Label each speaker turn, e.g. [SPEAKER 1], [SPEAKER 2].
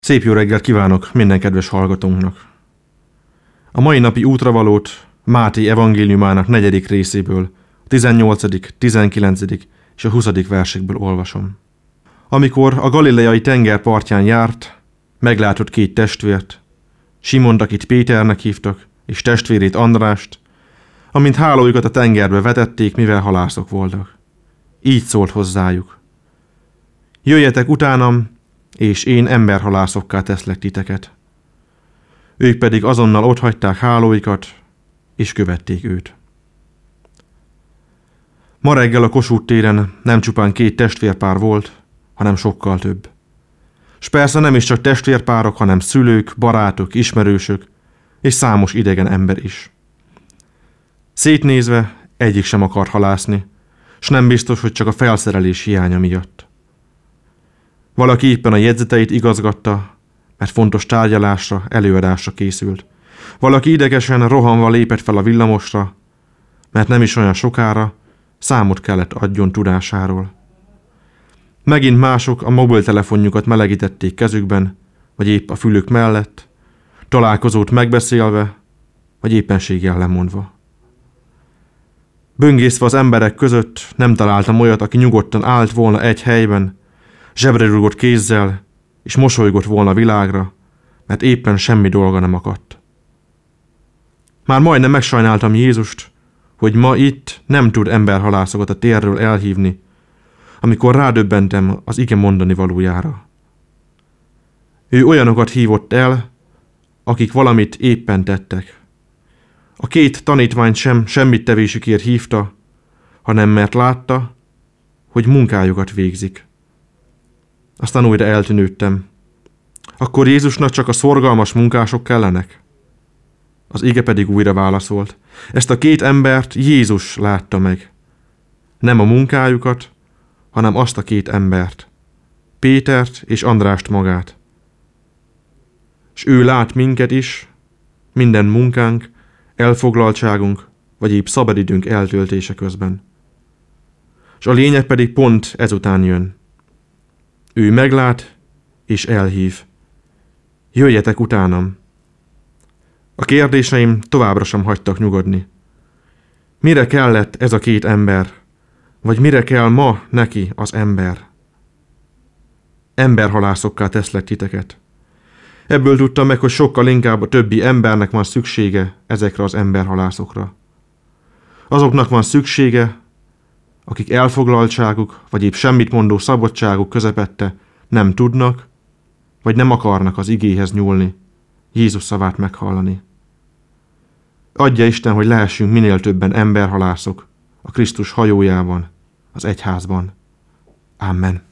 [SPEAKER 1] Szép jó reggelt kívánok minden kedves hallgatónknak! A mai napi útravalót Máté evangéliumának 4. részéből, a 18., 19. és a 20. versekből olvasom. Amikor a galileai tenger partján járt, meglátott két testvért, Simont, akit Péternek hívtak, és testvérét Andrást, amint hálójukat a tengerbe vetették, mivel halászok voltak. Így szólt hozzájuk: Jöjjetek utánam, és én emberhalászokká teszlek titeket. Ők pedig azonnal otthagyták hálóikat, és követték őt. Ma reggel a Kossuth téren nem csupán két testvérpár volt, hanem sokkal több. S persze nem is csak testvérpárok, hanem szülők, barátok, ismerősök, és számos idegen ember is. Szétnézve egyik sem akar halászni, s nem biztos, hogy csak a felszerelés hiánya miatt. Valaki éppen a jegyzeteit igazgatta, mert fontos tárgyalásra, előadásra készült. Valaki idegesen, rohanva lépett fel a villamosra, mert nem is olyan sokára számot kellett adjon tudásáról. Megint mások a mobiltelefonjukat melegítették kezükben, vagy épp a fülük mellett, találkozót megbeszélve, vagy éppenséggel lemondva. Böngészve az emberek között nem találtam olyat, aki nyugodtan állt volna egy helyben, zsebre rúgott kézzel, és mosolygott volna a világra, mert éppen semmi dolga nem akadt. Már majdnem megsajnáltam Jézust, hogy ma itt nem tud emberhalászokat a térről elhívni, amikor rádöbbentem az ige mondani valójára. Ő olyanokat hívott el, akik valamit éppen tettek. A két tanítványt sem semmit tevésükért hívta, hanem mert látta, hogy munkájukat végzik. Aztán újra eltűnődtem. Akkor Jézusnak csak a szorgalmas munkások kellenek? Az ige pedig újra válaszolt. Ezt a két embert Jézus látta meg. Nem a munkájukat, hanem azt a két embert. Pétert és Andrást magát. És ő lát minket is, minden munkánk, elfoglaltságunk, vagy épp szabadidőnk eltöltése közben. És a lényeg pedig pont ezután jön. Ő meglát és elhív. Jöjjetek utánam. A kérdéseim továbbra sem hagytak nyugodni. Mire kellett ez a két ember? Vagy mire kell ma neki az ember? Emberhalászokká teszlek titeket. Ebből tudtam meg, hogy sokkal inkább a többi embernek van szüksége ezekre az emberhalászokra. Azoknak van szüksége, akik elfoglaltságuk, vagy épp semmit mondó szabadságuk közepette nem tudnak, vagy nem akarnak az igéhez nyúlni, Jézus szavát meghallani. Adja Isten, hogy lehessünk minél többen emberhalászok a Krisztus hajójában, az egyházban. Amen.